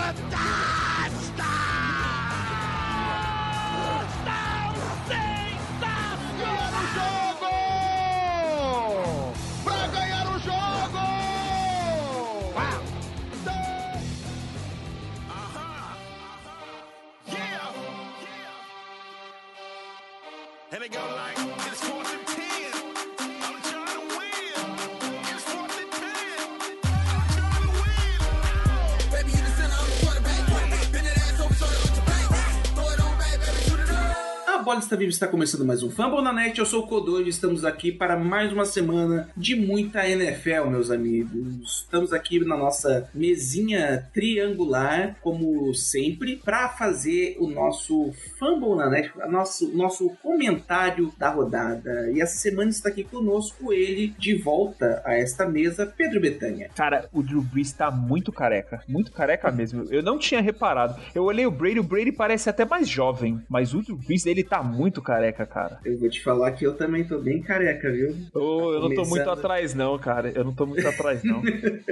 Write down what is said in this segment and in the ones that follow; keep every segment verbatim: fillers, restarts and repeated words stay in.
A Bola Está Viva, está começando mais um Fumble na Net. Eu sou o Codô e estamos aqui para mais uma semana de muita N F L, meus amigos. Estamos aqui na nossa mesinha triangular, como sempre, para fazer o nosso Fumble na Net, o nosso, nosso comentário da rodada. E essa semana está aqui conosco ele, de volta a esta mesa, Pedro Betânia. Cara, o Drew Brees tá muito careca, muito careca mesmo. Eu não tinha reparado. Eu olhei o Brady, o Brady parece até mais jovem, mas o Drew Brees, ele tá muito careca, cara. Eu vou te falar que eu também tô bem careca, viu? Oh, eu não tô muito atrás não, cara. Eu não tô muito atrás não.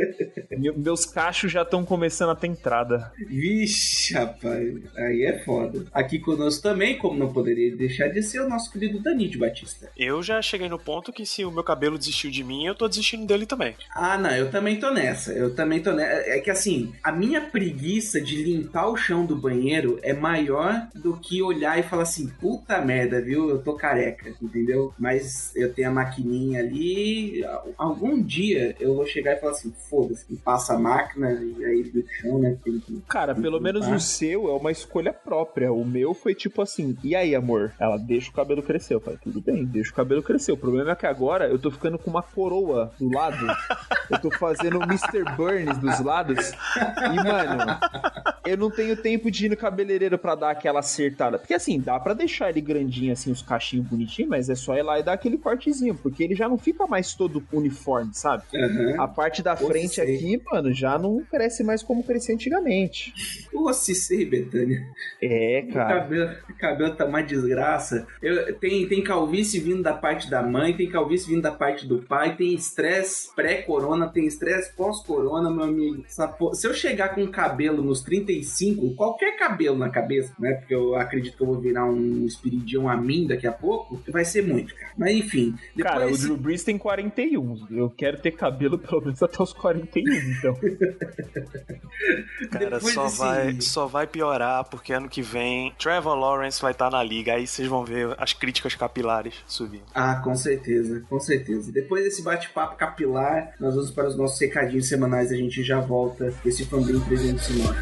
Meus cachos já estão começando a ter entrada. Vixe, rapaz. Aí é foda. Aqui conosco também, como não poderia deixar de ser, o nosso querido Danite Batista. Eu já cheguei no ponto que se o meu cabelo desistiu de mim, eu tô desistindo dele também. Ah, não. Eu também tô nessa. Eu também tô nessa. É que assim, a minha preguiça de limpar o chão do banheiro é maior do que olhar e falar assim, puta merda, viu? Eu tô careca, entendeu? Mas eu tenho a maquininha ali. Algum dia eu vou chegar e falar assim, foda-se, passa a máquina e aí do chão, né? Tem que, Cara, tem pelo que menos limpar. o seu é uma escolha própria. O meu foi tipo assim, e aí, amor? Ela deixa o cabelo crescer. Eu falei, tudo bem, deixa o cabelo crescer. O problema é que agora eu tô ficando com uma coroa do lado. Eu tô fazendo o mister Burns dos lados. E, mano, eu não tenho tempo de ir no cabeleireiro pra dar aquela acertada. Porque assim, dá pra deixar ele grandinho assim, os cachinhos bonitinhos, mas é só ir lá e dar aquele cortezinho, porque ele já não fica mais todo uniforme, sabe? Uhum. A parte da Pô, frente sei. aqui, mano, já não cresce mais como crescia antigamente. Pô, se sei, Betânia. É, O cara. cabelo, o cabelo tá uma desgraça. Eu, tem, tem calvície vindo da parte da mãe, tem calvície vindo da parte do pai, tem estresse pré-corona, tem estresse pós-corona, meu amigo. Essa porra- Se eu chegar com cabelo nos trinta e cinco, qualquer cabelo na cabeça, né? Porque eu acredito que eu vou virar um espiridião a mim daqui a pouco, vai ser muito, cara. Mas enfim. Depois Cara, o desse- Drew Brees tem quarenta e um. Eu quero ter cabelo pelo menos até os quarenta e um, então. Cara, Depois só, desse- vai, só vai piorar, porque ano que vem Trevor Lawrence vai estar na liga. Aí vocês vão ver as críticas capilares subindo. Ah, com certeza, com certeza. Depois desse bate-papo capilar, nós vamos para os nossos recadinhos semanais. A gente já volta esse Fambrinho trezentos e nove.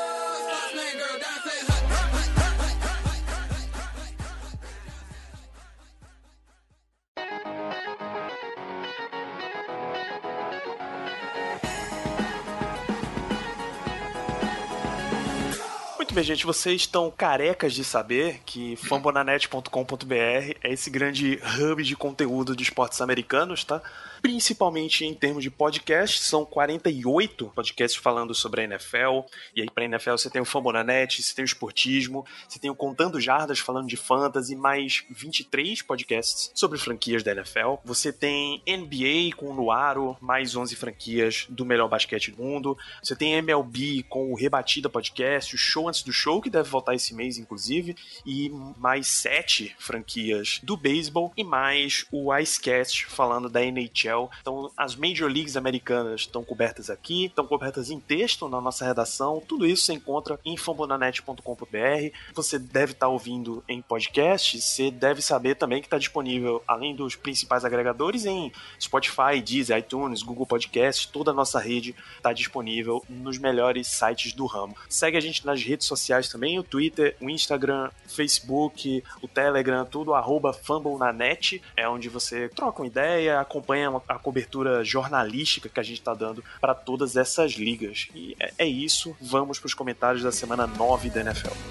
Muito bem, gente, vocês estão carecas de saber que fambonanet ponto com ponto b r é esse grande hub de conteúdo de esportes americanos, tá? Principalmente em termos de podcast, são quarenta e oito podcasts falando sobre a N F L, e aí pra N F L você tem o Fambonanet, você tem o Esportismo, você tem o Contando Jardas falando de Fantasy, mais vinte e três podcasts sobre franquias da N F L, você tem N B A com o Nuaro, mais onze franquias do melhor basquete do mundo, você tem M L B com o Rebatida Podcast, o Show Antes do Show, que deve voltar esse mês, inclusive, e mais sete franquias do beisebol, e mais o Icecast falando da N H L. Então, as Major Leagues americanas estão cobertas aqui, estão cobertas em texto na nossa redação, tudo isso você encontra em fambonanet ponto com ponto b r. Você deve estar ouvindo em podcast, você deve saber também que está disponível, além dos principais agregadores, em Spotify, Deezer, iTunes, Google Podcast, toda a nossa rede está disponível nos melhores sites do ramo. Segue a gente nas redes sociais também, o Twitter, o Instagram, o Facebook, o Telegram, tudo, arroba FumbleNaNet, é onde você troca uma ideia, acompanha a cobertura jornalística que a gente está dando para todas essas ligas. E é, é isso, vamos para os comentários da semana nove da N F L.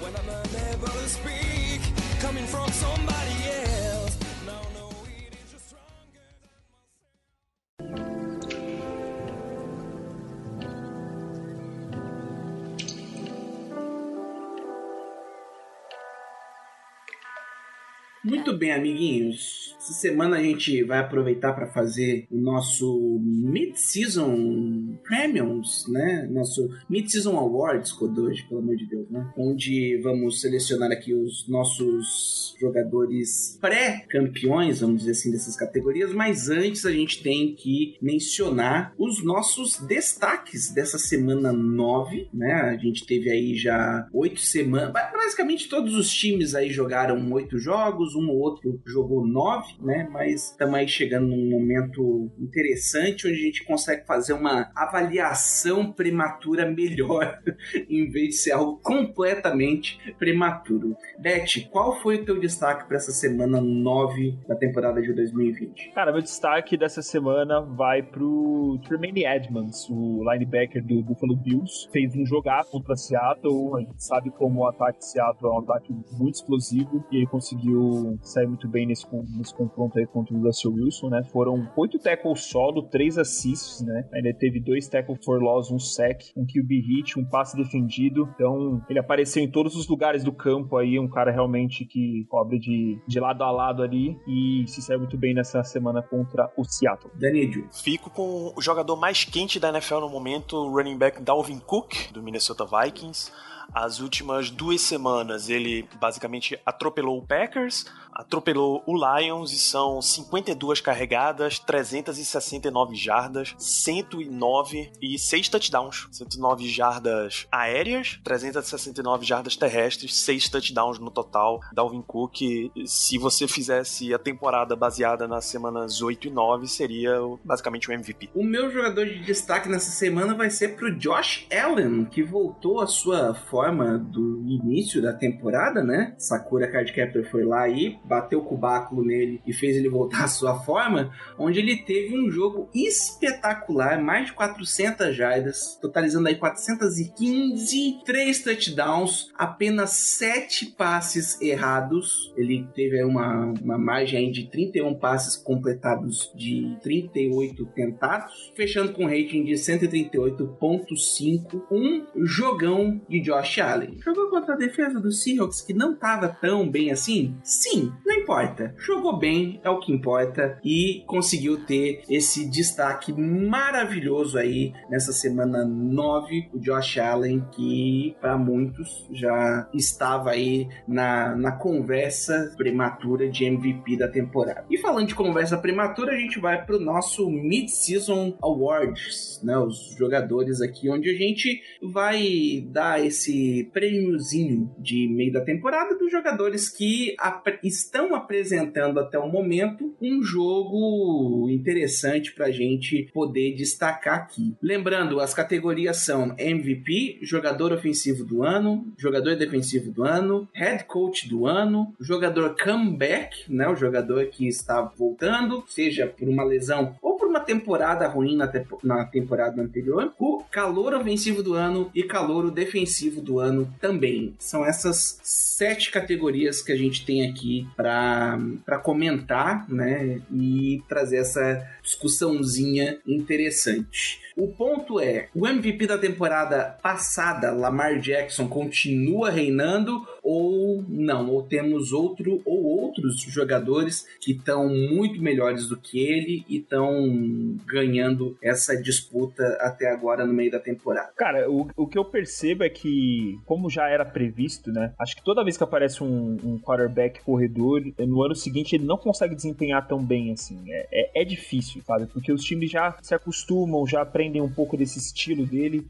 Muito bem, amiguinhos. Essa semana a gente vai aproveitar para fazer o nosso Mid-Season Premiums, né? Nosso Mid-Season Awards, Kodoji, pelo amor de Deus, né? Onde vamos selecionar aqui os nossos jogadores pré-campeões, vamos dizer assim, dessas categorias. Mas antes a gente tem que mencionar os nossos destaques dessa semana nove, né? A gente teve aí já oito semanas. Basicamente todos os times aí jogaram oito jogos, um ou outro jogou nove, né? Mas estamos aí chegando num momento interessante onde a gente consegue fazer uma avaliação prematura melhor em vez de ser algo completamente prematuro. Beth, qual foi o teu destaque para essa semana nove da temporada de dois mil e vinte? Cara, meu destaque dessa semana vai pro Tremaine Edmonds, o linebacker do Buffalo Bills. Fez um jogar contra Seattle. A gente sabe como o ataque de Seattle é um ataque muito explosivo e ele conseguiu sair muito bem nesse, nesse confronto aí contra o Russell Wilson, né? Foram oito tackles solo, três assists, né? Ainda teve dois tackles for loss, um sack, um Q B hit, um passe defendido. Então, ele apareceu em todos os lugares do campo aí, um cara realmente que cobre de, de lado a lado ali e se saiu muito bem nessa semana contra o Seattle. Danilo. Fico com o jogador mais quente da N F L no momento, o running back Dalvin Cook, do Minnesota Vikings. As últimas duas semanas ele basicamente atropelou o Packers, atropelou o Lions e são cinquenta e duas carregadas, trezentas e sessenta e nove jardas, cento e nove e seis touchdowns. cento e nove jardas aéreas, trezentas e sessenta e nove jardas terrestres, seis touchdowns no total. Dalvin Cook, se você fizesse a temporada baseada nas semanas oito e nove, seria basicamente o M V P. O meu jogador de destaque nessa semana vai ser pro Josh Allen, que voltou à sua forma do início da temporada, né? Sakura Cardcaptor foi lá e bateu o cubáculo nele e fez ele voltar à sua forma, onde ele teve um jogo espetacular, mais de quatrocentas jardas, totalizando aí quatrocentas e quinze, três touchdowns, apenas sete passes errados. Ele teve aí uma, uma margem aí de trinta e um passes completados de trinta e oito tentados, fechando com um rating de cento e trinta e oito ponto cinco, um jogão de Josh Allen. Jogou contra a defesa do Seahawks, que não estava tão bem assim? Sim, não importa. Jogou bem, é o que importa, e conseguiu ter esse destaque maravilhoso aí nessa semana nove, o Josh Allen, que para muitos já estava aí na, na conversa prematura de M V P da temporada. E falando de conversa prematura, a gente vai pro nosso Mid-Season Awards, né? Os jogadores aqui, onde a gente vai dar esse prêmiozinho de meio da temporada dos jogadores que ap- estão apresentando até o momento um jogo interessante pra gente poder destacar aqui. Lembrando, as categorias são M V P, jogador ofensivo do ano, jogador defensivo do ano, head coach do ano, jogador comeback, né, o jogador que está voltando, seja por uma lesão ou por uma temporada ruim na, te- na temporada anterior, o calouro ofensivo do ano e calouro defensivo do ano também. São essas sete categorias que a gente tem aqui para comentar, né, e trazer essa discussãozinha interessante. O ponto é, o M V P da temporada passada, Lamar Jackson, continua reinando ou não? Ou temos outro ou outros jogadores que estão muito melhores do que ele e estão ganhando essa disputa até agora no meio da temporada? Cara, o, o que eu percebo é que, como já era previsto, né? Acho que toda vez que aparece um, um quarterback corredor, no ano seguinte ele não consegue desempenhar tão bem assim. É, é, é difícil, sabe? Porque os times já se acostumam, já aprendem um pouco desse estilo dele.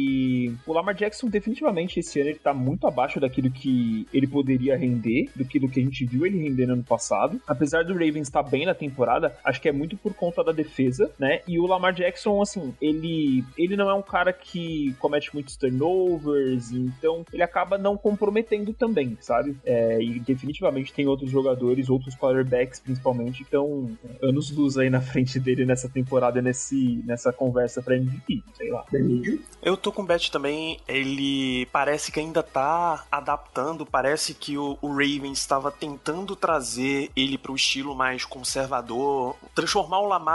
E o Lamar Jackson, definitivamente, esse ano ele tá muito abaixo daquilo que ele poderia render, do que, do que a gente viu ele render no ano passado. Apesar do Ravens estar bem na temporada, acho que é muito por conta da defesa, né? E o Lamar Jackson, assim, ele, ele não é um cara que comete muitos turnovers, então ele acaba não comprometendo também, sabe? É, e definitivamente tem outros jogadores, outros quarterbacks principalmente, que estão anos luz aí na frente dele nessa temporada, nesse, nessa conversa pra M V P, sei lá. Eu tô com o Bet também, ele parece que ainda tá adaptando, parece que o, o Ravens estava tentando trazer ele pro estilo mais conservador, transformar o Lamar num quarterback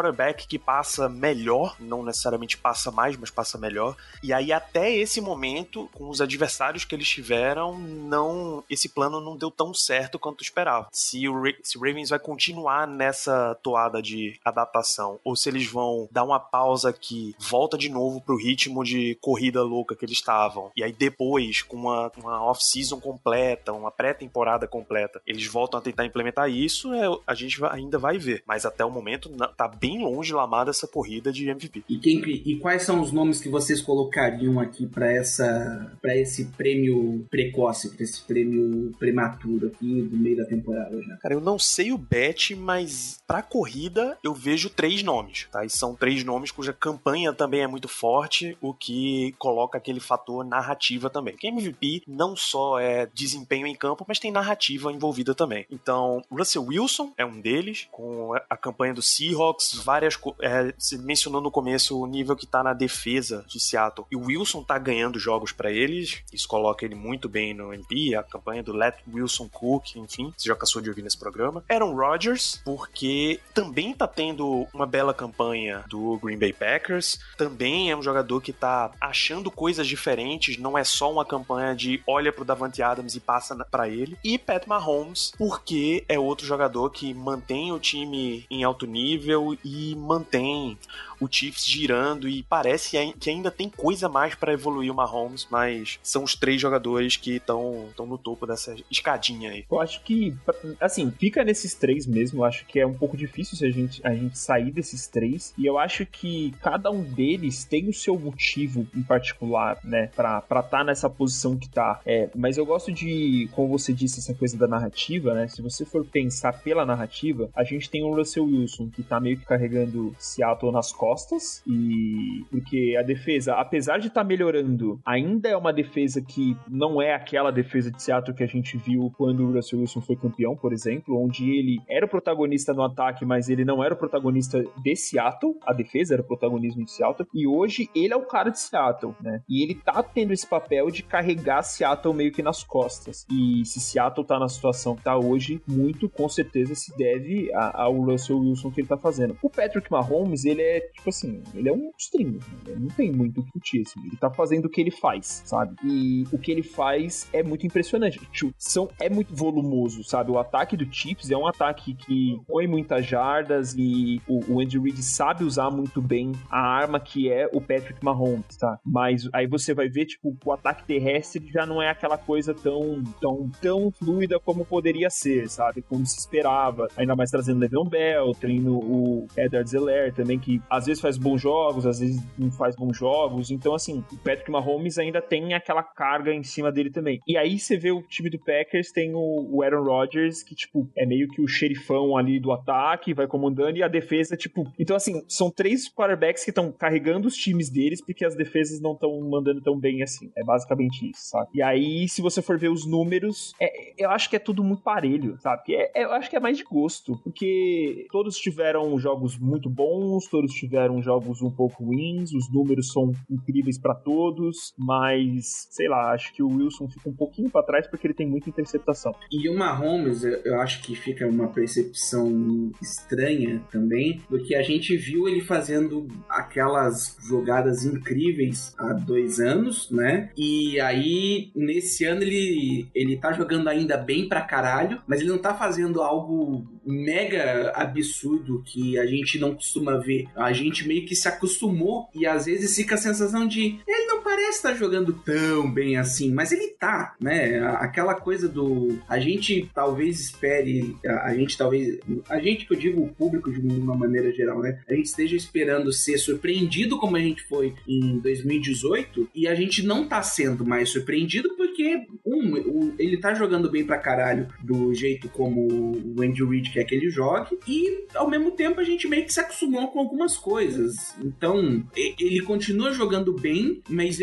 quarterback que passa melhor, não necessariamente passa mais, mas passa melhor. E aí até esse momento, com os adversários que eles tiveram, não, esse plano não deu tão certo quanto esperava. Se o, se o Ravens vai continuar nessa toada de adaptação, ou se eles vão dar uma pausa que volta de novo pro ritmo de corrida louca que eles estavam, e aí depois, com uma, uma off-season completa, uma pré-temporada completa, eles voltam a tentar implementar isso, é, a gente vai, ainda vai ver. Mas até o momento tá bem longe lá dessa corrida de M V P. E, quem, e quais são os nomes que vocês colocariam aqui para essa, para esse prêmio precoce, para esse prêmio prematuro aqui do meio da temporada já? Cara, eu não sei o bet, mas pra corrida eu vejo três nomes, tá? E são três nomes cuja campanha também é muito forte, o que coloca aquele fator narrativa também. Porque M V P não só é desempenho em campo, mas tem narrativa envolvida também. Então, Russell Wilson é um deles, com a campanha do Seahawks, várias... É, você mencionou no começo o nível que tá na defesa de Seattle. E o Wilson tá ganhando jogos pra eles, isso coloca ele muito bem no M V P, a campanha do Let Wilson Cook, enfim, você já cansou de ouvir nesse programa. Aaron Rodgers, porque também tá tendo uma bela campanha do Green Bay Packers, também é um jogador que tá achando coisas diferentes, não é só uma campanha de olha pro Davante Adams e passa pra ele. E Pat Mahomes, porque é outro jogador que mantém o time em alto nível e mantém o Chiefs girando, e parece que ainda tem coisa a mais para evoluir o Mahomes, mas são os três jogadores que estão no topo dessa escadinha aí. Eu acho que, assim, fica nesses três mesmo. Eu acho que é um pouco difícil se a gente, a gente sair desses três, e eu acho que cada um deles tem o seu motivo em particular, né, pra estar tá nessa posição que tá. É, mas eu gosto de, como você disse, essa coisa da narrativa, né, se você for pensar pela narrativa, a gente tem o Russell Wilson, que tá meio que carregando Seattle nas costas, costas, e porque a defesa, apesar de estar tá melhorando, ainda é uma defesa que não é aquela defesa de Seattle que a gente viu quando o Russell Wilson foi campeão, por exemplo, onde ele era o protagonista no ataque, mas ele não era o protagonista de Seattle, a defesa era o protagonismo de Seattle, e hoje ele é o cara de Seattle, né? E ele tá tendo esse papel de carregar Seattle meio que nas costas. E se Seattle tá na situação que tá hoje, muito com certeza se deve ao Russell Wilson que ele tá fazendo. O Patrick Mahomes, ele é tipo assim, ele é um monstrinho, né? Não tem muito o que discutir, assim. Ele tá fazendo o que ele faz, sabe? E o que ele faz é muito impressionante. São, é muito volumoso, sabe? O ataque do Chiefs é um ataque que põe muitas jardas, e o, o Andy Reid sabe usar muito bem a arma que é o Patrick Mahomes, tá? Mas aí você vai ver, tipo, o ataque terrestre já não é aquela coisa tão, tão, tão fluida como poderia ser, sabe? Como se esperava. Ainda mais trazendo Le'Veon Bell, tendo o Edward Zeller também, que às vezes faz bons jogos, às vezes não faz bons jogos. Então, assim, o Patrick Mahomes ainda tem aquela carga em cima dele também. E aí você vê o time do Packers, tem o, o Aaron Rodgers, que, tipo, é meio que o xerifão ali do ataque, vai comandando, e a defesa, tipo... Então, assim, são três quarterbacks que estão carregando os times deles, porque as defesas não estão mandando tão bem assim. É basicamente isso, sabe? E aí, se você for ver os números, é, eu acho que é tudo muito parelho, sabe? É, é, eu acho que é mais de gosto, porque todos tiveram jogos muito bons, todos tiveram jogos um pouco ruins, os números são incríveis pra todos, mas, sei lá, acho que o Wilson fica um pouquinho pra trás porque ele tem muita interceptação. E o Mahomes, eu acho que fica uma percepção estranha também, porque a gente viu ele fazendo aquelas jogadas incríveis há dois anos, né? E aí, nesse ano, ele, ele tá jogando ainda bem pra caralho, mas ele não tá fazendo algo mega absurdo que a gente não costuma ver. A gente meio que se acostumou, e às vezes fica a sensação de ele não parece estar jogando tão bem assim, mas ele tá, né? Aquela coisa do a gente talvez espere, a, a gente talvez, a gente que eu digo o público de uma maneira geral, né? A gente esteja esperando ser surpreendido como a gente foi em dois mil e dezoito, e a gente não tá sendo mais surpreendido porque um, um ele tá jogando bem pra caralho do jeito como o Andy Reid quer que ele jogue, e ao mesmo tempo a gente meio que se acostumou com algumas coisas. Então, ele continua jogando bem, mas ele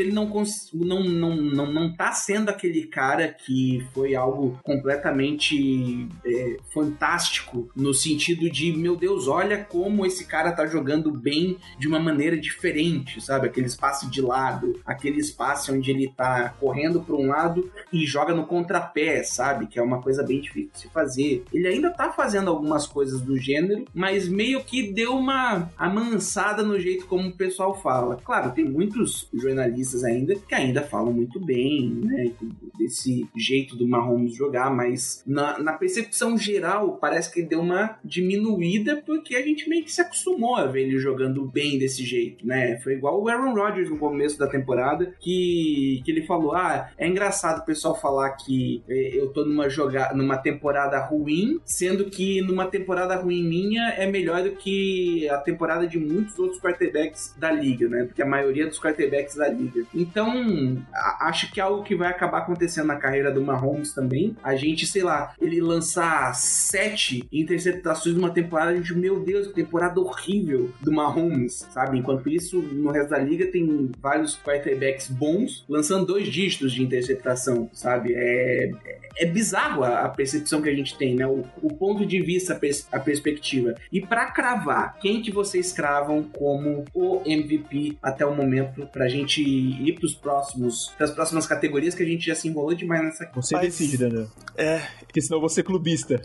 ele não, cons- não, não, não, não tá sendo aquele cara que foi algo completamente é, fantástico, no sentido de, meu Deus, olha como esse cara tá jogando bem de uma maneira diferente, sabe? Aquele espaço de lado, aquele espaço onde ele tá correndo para um lado e joga no contrapé, sabe? Que é uma coisa bem difícil de se fazer. Ele ainda tá fazendo algumas coisas do gênero, mas meio que deu uma amansada no jeito como o pessoal fala. Claro, tem muitos jornalistas ainda que ainda falam muito bem, né? Desse jeito do Mahomes jogar, mas na, na percepção geral parece que deu uma diminuída porque a gente meio que se acostumou a ver ele jogando bem desse jeito, né? Foi igual o Aaron Rodgers no começo da temporada, que, que ele falou, ah, é engraçado o pessoal falar que eu tô numa, joga- numa temporada ruim, sendo que numa temporada ruim minha é melhor do que a temporada de muitos outros quarterbacks da liga, né? Porque a maioria dos quarterbacks da liga. Então, a- acho que é algo que vai acabar acontecendo na carreira do Mahomes também. A gente, sei lá, ele lançar sete interceptações numa temporada, a gente, meu Deus, que temporada horrível do Mahomes, sabe? Enquanto isso, no resto da liga tem vários quarterbacks bons lançando dois dígitos de interceptação, sabe? É, é bizarro a, a percepção que a gente tem, né? O, o ponto de vista, a, pers- a perspectiva. E pra cravar, quem que vocês cravam como o M V P até o momento, pra gente ir pros próximos, pras próximas categorias, que a gente já se enrolou demais nessa. Você Mas- decide, Daniel. É, Porque senão eu vou ser clubista.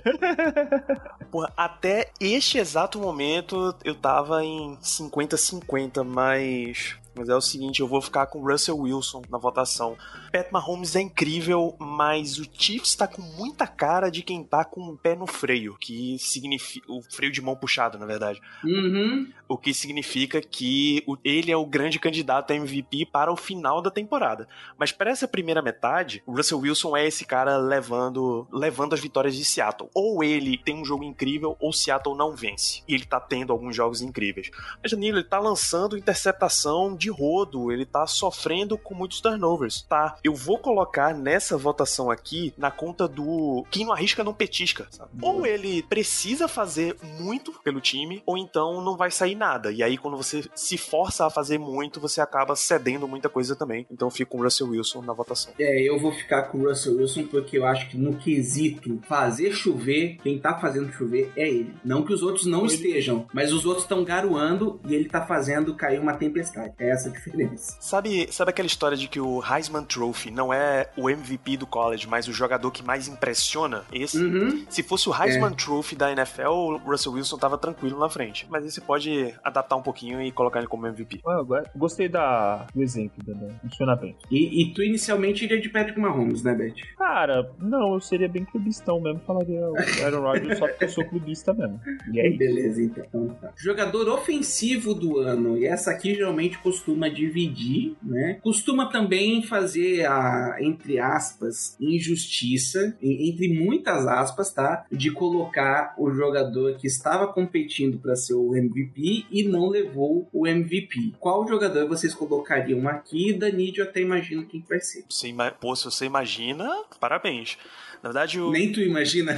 porra, até este exato momento eu tava em cinquenta a cinquenta, mas... Mas é o seguinte, eu vou ficar com Russell Wilson na votação. Pat Mahomes é incrível, mas o Chiefs tá com muita cara de quem tá com o pé no freio, que significa... o freio de mão puxado, na verdade. Uhum. O que significa que o- ele é o grande candidato a M V P para o final da temporada. Mas para essa primeira metade, o Russell Wilson é esse cara levando, levando as vitórias de Seattle. Ou ele tem um jogo incrível, ou Seattle não vence. E ele tá tendo alguns jogos incríveis. Mas Danilo, ele tá lançando interceptação de rodo, ele tá sofrendo com muitos turnovers. Tá, eu vou colocar nessa votação aqui na conta do quem não arrisca não petisca, sabe? Ou ele precisa fazer muito pelo time, ou então não vai sair nada. E aí quando você se força a fazer muito, você acaba cedendo muita coisa também. Então eu fico com o Russell Wilson na votação. É, eu vou ficar com o Russell Wilson porque eu acho que no quesito fazer chover, quem tá fazendo chover é ele. Não que os outros não Ele- estejam, mas os outros estão garoando e ele tá fazendo cair uma tempestade. É essa a diferença. Sabe, sabe aquela história de que o Heisman Trophy não é o M V P do college, mas o jogador que mais impressiona? Esse, Uhum. se fosse o Heisman Trophy da N F L, o Russell Wilson tava tranquilo na frente. Mas aí você pode adaptar um pouquinho e colocar ele como M V P. Ah, agora, gostei da, do exemplo, Daniel. Funciona bem. E, e tu inicialmente iria de Patrick Mahomes, né, Beth? Cara, não, eu seria bem clubistão mesmo. Falaria o Aaron Rodgers só porque eu sou clubista mesmo. E aí? Beleza, então. Então tá. Jogador ofensivo do ano. E essa aqui geralmente costuma dividir, né? Costuma também fazer a, entre aspas, injustiça, e- entre muitas aspas, tá? De colocar o jogador que estava competindo para ser o M V P e não levou o M V P. Qual jogador vocês colocariam aqui? Danilo, eu até imagino quem vai ser. Você ima- Pô, se você imagina, parabéns. Na verdade, o... Nem tu imagina?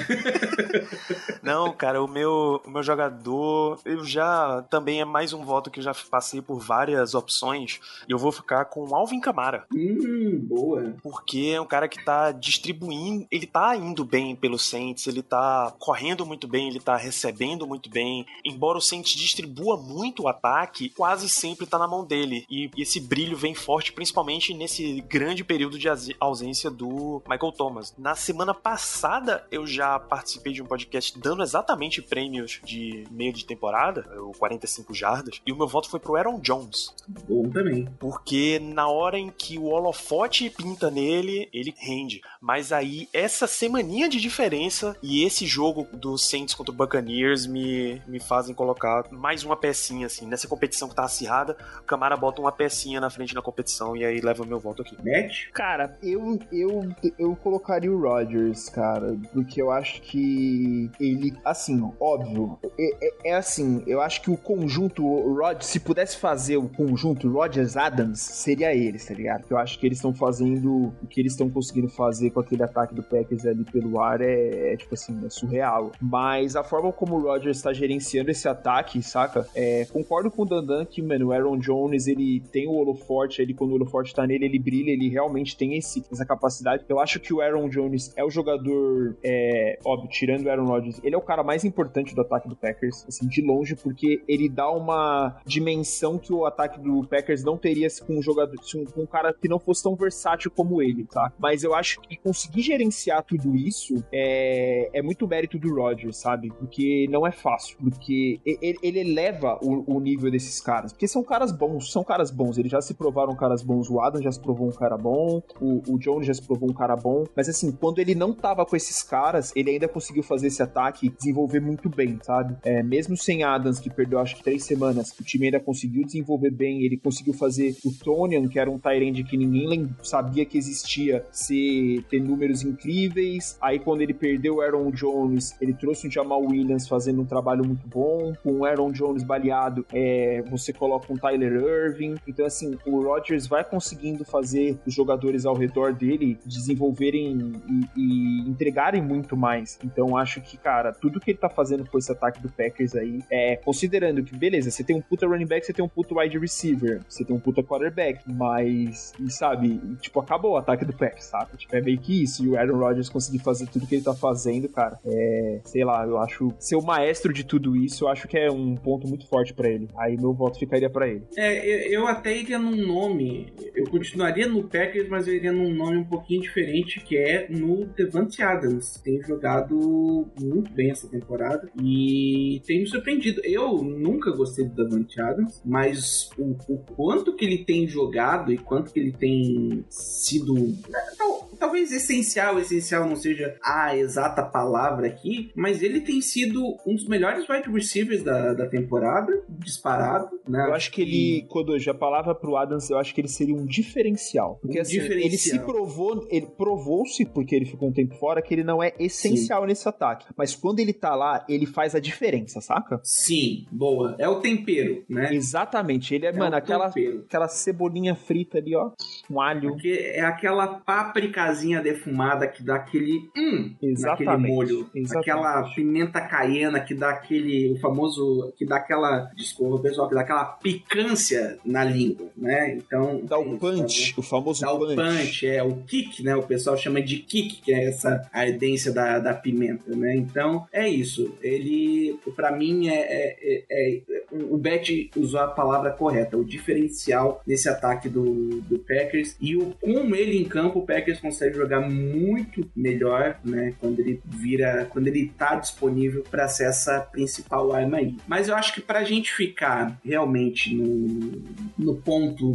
Não, cara, o meu, o meu jogador, eu já também é mais um voto que eu já passei por várias opções. E eu vou ficar com o Alvin Kamara. hum, boa. Porque é um cara que tá distribuindo, ele tá indo bem pelo Saints, ele tá correndo muito bem, ele tá recebendo muito bem. Embora o Saints distribua muito o ataque, quase sempre tá na mão dele. E esse brilho vem forte, principalmente nesse grande período de ausência do Michael Thomas. Na semana passada, eu já participei de um podcast dando exatamente prêmios de meio de temporada, o quarenta e cinco jardas, e o meu voto foi pro Aaron Jones. Bom também. Porque na hora em que o holofote pinta nele, ele rende. Mas aí, essa semaninha de diferença e esse jogo do Saints contra o Buccaneers me, me fazem colocar mais uma pecinha, assim. Nessa competição que tá acirrada, o Kamara bota uma pecinha na frente na competição e aí leva meu voto aqui. Match? Cara, eu, eu, eu colocaria o Rodgers. Rodgers, cara, porque eu acho que ele, assim, óbvio, é, é, é assim, eu acho que o conjunto, o Rod, se pudesse fazer o conjunto Rodgers-Adams, seria eles, tá ligado? Porque eu acho que eles estão fazendo, o que eles estão conseguindo fazer com aquele ataque do Packers ali pelo ar é, é tipo assim, é surreal. Mas a forma como o Rodgers está gerenciando esse ataque, saca? É, concordo com o Dandan que, mano, o Aaron Jones, ele tem o holoforte, ele, quando o holoforte tá nele, ele brilha, ele realmente tem esse, essa capacidade. Eu acho que o Aaron Jones é o jogador, é, óbvio, tirando o Aaron Rodgers, ele é o cara mais importante do ataque do Packers, assim, de longe, porque ele dá uma dimensão que o ataque do Packers não teria com um jogador, com um cara que não fosse tão versátil como ele, tá? Mas eu acho que conseguir gerenciar tudo isso é, é muito mérito do Rodgers, sabe? Porque não é fácil, porque ele, ele eleva o, o nível desses caras, porque são caras bons, são caras bons, eles já se provaram caras bons, o Adam já se provou um cara bom, o, o Jones já se provou um cara bom, mas assim, quando ele não tava com esses caras, ele ainda conseguiu fazer esse ataque desenvolver muito bem, sabe? É, mesmo sem Adams, que perdeu acho que três semanas, o time ainda conseguiu desenvolver bem, ele conseguiu fazer o Tonian, que era um tight end que ninguém sabia que existia, ser, ter números incríveis. Aí quando ele perdeu o Aaron Jones, ele trouxe o Jamal Williams fazendo um trabalho muito bom, com o Aaron Jones baleado, é, você coloca um Tyler Irving. Então assim, o Rodgers vai conseguindo fazer os jogadores ao redor dele desenvolverem e, e entregarem muito mais. Então acho que, cara, tudo que ele tá fazendo com esse ataque do Packers aí, é, considerando que, beleza, você tem um puta running back, você tem um puta wide receiver, você tem um puta quarterback, mas, e, sabe, tipo, acabou o ataque do Packers, sabe? Tipo, é meio que isso, e o Aaron Rodgers conseguir fazer tudo que ele tá fazendo, cara, é, sei lá, eu acho, ser o maestro de tudo isso, eu acho que é um ponto muito forte pra ele. Aí meu voto ficaria pra ele. É, eu, eu até iria num nome, eu continuaria no Packers, mas eu iria num nome um pouquinho diferente, que é no Davante Adams. Tem jogado muito bem essa temporada e tem me surpreendido. Eu nunca gostei do Davante Adams, mas o, o quanto que ele tem jogado e quanto que ele tem sido... Tal, talvez essencial, essencial não seja a exata palavra aqui, mas ele tem sido um dos melhores wide receivers da, da temporada, disparado, né? Eu acho que ele, quando a palavra pro Adams, eu acho que ele seria um diferencial. Porque um assim, diferencial. Ele se provou, ele provou-se, porque ele ficou um tempo fora, que ele não é essencial Sim. nesse ataque. Mas quando ele tá lá, ele faz a diferença, saca? Sim, boa. É o tempero, né? Exatamente. Ele é, é mano, aquela, aquela cebolinha frita ali, ó, um alho. Porque é aquela pápricazinha defumada que dá aquele hum, Exatamente. naquele molho. Exatamente. Aquela pimenta caiena que dá aquele, o famoso, que dá aquela, desculpa pessoal, que dá aquela picância na língua, né? Então... Dá o punch, o famoso dá punch. Dá o punch, é o kick, né? O pessoal chama de kick, que é essa ardência da, da pimenta, né? Então, é isso. Ele, pra mim, é, é, é, é o Bet usou a palavra correta, o diferencial nesse ataque do, do Packers, e o, com ele em campo, o Packers consegue jogar muito melhor, né? Quando ele vira, quando ele tá disponível para ser essa principal arma aí. Mas eu acho que pra gente ficar realmente no, no ponto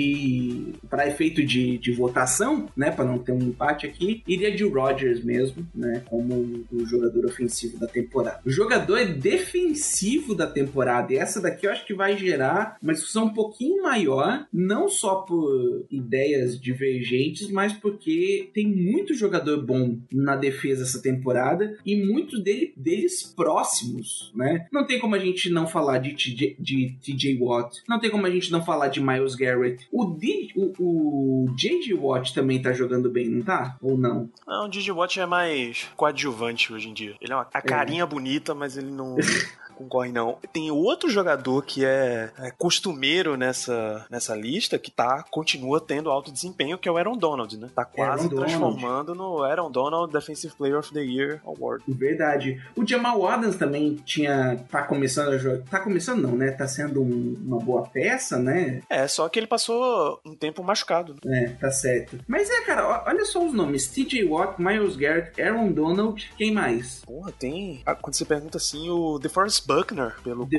de, para efeito de, de votação, né? Para não ter um empate aqui, iria de Rodgers mesmo, né? Como o jogador ofensivo da temporada. O jogador defensivo da temporada, e essa daqui eu acho que vai gerar uma discussão um pouquinho maior, não só por ideias divergentes, mas porque tem muito jogador bom na defesa essa temporada e muitos dele, deles próximos, né? Não tem como a gente não falar de T J, de T J Watt, não tem como a gente não falar de Myles Garrett. O, D, o, o J J Watt também tá jogando bem, não tá? Ou não? Não, o J J Watt é mais coadjuvante hoje em dia. Ele é uma a carinha é. bonita, mas ele não... concorre não. Tem outro jogador que é, é costumeiro nessa, nessa lista, que tá, continua tendo alto desempenho, que é o Aaron Donald, né? Tá quase Aaron transformando Donald. no Aaron Donald Defensive Player of the Year Award. Verdade. O Jamal Adams também tinha, tá começando a jogar, tá começando não, né? Tá sendo um, uma boa peça, né? É, só que ele passou um tempo machucado. Né? É, tá certo. Mas é, cara, olha só os nomes. T J Watt, Myles Garrett, Aaron Donald, quem mais? Porra, tem... Quando você pergunta assim, o DeForest Buckner pelo DeForest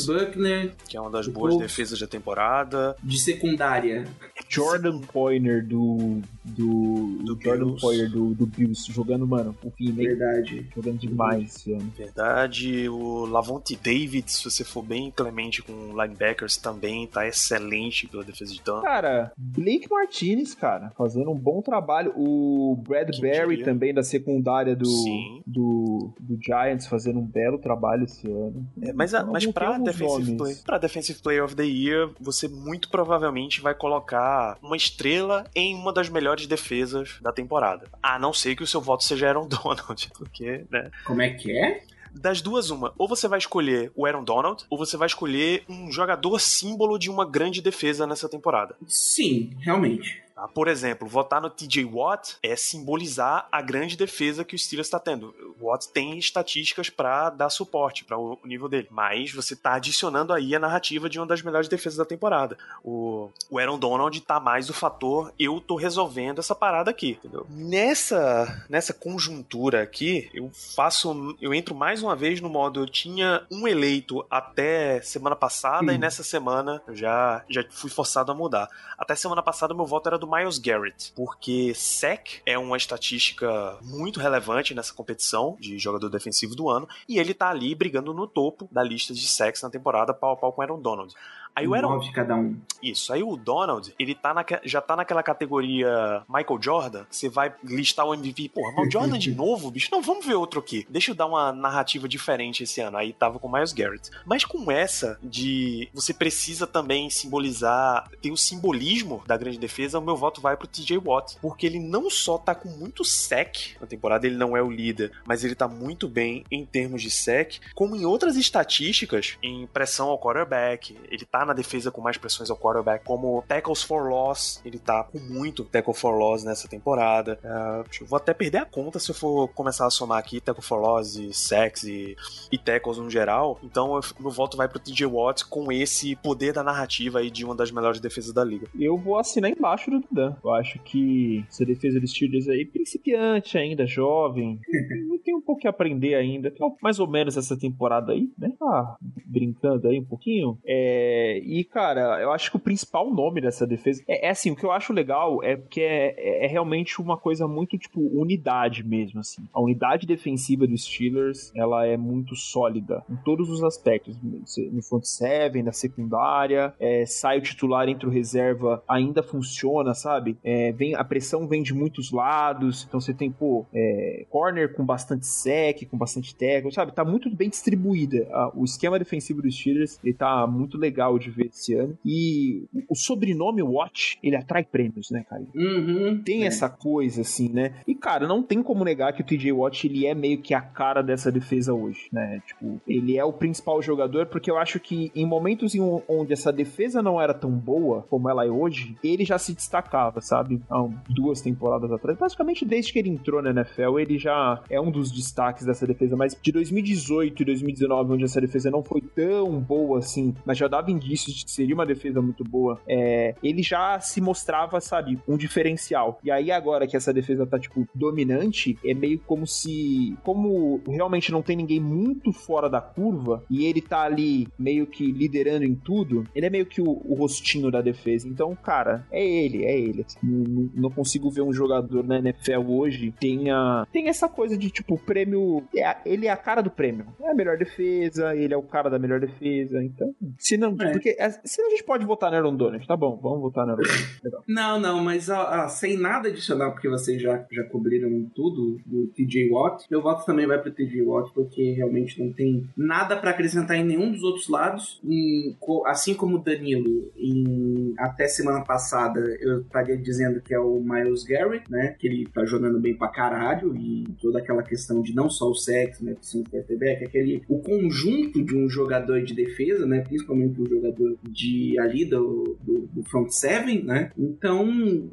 Buckner, que é uma das boas Colts. defesas da temporada. De secundária. Jordan Poyer do. Do, Do Jordan Bills. Poyer do, do Bills jogando, mano, um filme Verdade. jogando demais esse ano. Verdade, o Lavonte David, se você for bem clemente com linebackers, também tá excelente pela defesa de Tampa. Cara, Blake Martinez, cara, fazendo um bom trabalho. O Bradbury diria? também da secundária do, Sim. do, do Giants fazendo um belo trabalho esse ano. É, mas, a, Então, mas tem pra, alguns defensive nomes. play, pra Defensive Player of the Year, você muito provavelmente vai colocar uma estrela em uma das melhores defesas da temporada. A não ser que o seu voto seja Aaron Donald, porque, né? Como é que é? Das duas, uma. Ou você vai escolher o Aaron Donald, ou você vai escolher um jogador símbolo de uma grande defesa nessa temporada. Sim, realmente. Tá? Por exemplo, votar no T J Watt é simbolizar a grande defesa que o Steelers está tendo. O Watt tem estatísticas para dar suporte para o nível dele, mas você está adicionando aí a narrativa de uma das melhores defesas da temporada. O, o Aaron Donald tá mais o fator eu tô resolvendo essa parada aqui, entendeu? Nessa, nessa conjuntura aqui, eu faço, eu entro mais uma vez no modo eu tinha um eleito até semana passada Hum. e nessa semana eu já, já fui forçado a mudar. Até semana passada meu voto era do Myles Garrett, porque sack é uma estatística muito relevante nessa competição de jogador defensivo do ano, e ele tá ali brigando no topo da lista de sacks na temporada, pau a pau com o Aaron Donald. Aí o Aaron... Nove de cada um. Isso, aí o Donald, ele tá naque... já tá naquela categoria Michael Jordan, que você vai listar o M V P, porra, mas o Jordan de novo, bicho? Não, vamos ver outro aqui. Deixa eu dar uma narrativa diferente esse ano. Aí tava com o Myles Garrett. Mas com essa de você precisa também simbolizar, ter o simbolismo da grande defesa, o meu voto vai pro T J Watt, porque ele não só tá com muito sack na temporada, ele não é o líder, mas ele tá muito bem em termos de sack, como em outras estatísticas, em pressão ao quarterback, ele tá na defesa com mais pressões ao quarterback, como tackles for loss, ele tá com muito tackle for loss nessa temporada. Uh, eu vou até perder a conta se eu for começar a somar aqui tackle for loss e sacks e, e tackles no geral. Então eu, meu voto vai pro T J Watt com esse poder da narrativa aí de uma das melhores defesas da liga. Eu vou assinar embaixo do Dan. Eu acho que essa defesa dos Steelers aí, principiante ainda, jovem, não tem um pouco que aprender ainda. Então, mais ou menos essa temporada aí, né? Tá brincando aí um pouquinho. É... E, cara, eu acho que o principal nome dessa defesa é, é assim, o que eu acho legal é porque é, é realmente uma coisa muito, tipo, unidade mesmo, assim. A unidade defensiva dos Steelers, ela é muito sólida em todos os aspectos. No front seven, na secundária, é, sai o titular, entra o reserva, ainda funciona, sabe? É, vem, a pressão vem de muitos lados, então você tem, pô, é, corner com bastante sec, com bastante tackle, sabe? Tá muito bem distribuída. A, o esquema defensivo dos Steelers, ele tá muito legal de ver esse ano. E o sobrenome Watt, ele atrai prêmios, né, cara? Uhum, tem é. essa coisa, assim, né? E, cara, não tem como negar que o T J Watt, ele é meio que a cara dessa defesa hoje, né? Tipo, ele é o principal jogador, porque eu acho que em momentos em onde essa defesa não era tão boa como ela é hoje, ele já se destacava, sabe? Há duas temporadas atrás. Praticamente desde que ele entrou na N F L, ele já é um dos destaques dessa defesa. Mas de dois mil e dezoito e dois mil e dezenove, onde essa defesa não foi tão boa assim, mas já dava indícios de que seria uma defesa muito boa, é, ele já se mostrava, sabe, um diferencial. E aí agora que essa defesa tá, tipo, dominante, é meio como se, como realmente não tem ninguém muito fora da curva, e ele tá ali meio que liderando em tudo, ele é meio que o, o rostinho da defesa. Então, cara, é ele, é ele. Assim, não, não consigo ver um jogador na N F L hoje tenha, tem essa coisa de, tipo, prêmio, é a, ele é a cara do prêmio. É a melhor defesa, ele é o cara da melhor defesa, então, se não, É. porque se a gente pode votar no Aaron Donald, tá bom, vamos votar no Aaron Donald. Legal. Não, não, mas ó, ó, sem nada adicional, porque vocês já, já cobriram tudo do T J Watt, meu voto também vai pro T J Watt, porque realmente não tem nada pra acrescentar em nenhum dos outros lados. Em, assim como o Danilo, em, até semana passada, eu estaria dizendo que é o Myles Garrett, né, que ele tá jogando bem pra caralho, e toda aquela questão de não só o sexo, né, que sim, o quarterback, aquele, o conjunto de um jogador de defesa, né, principalmente um jogador de ali do, do, do front seven, né, então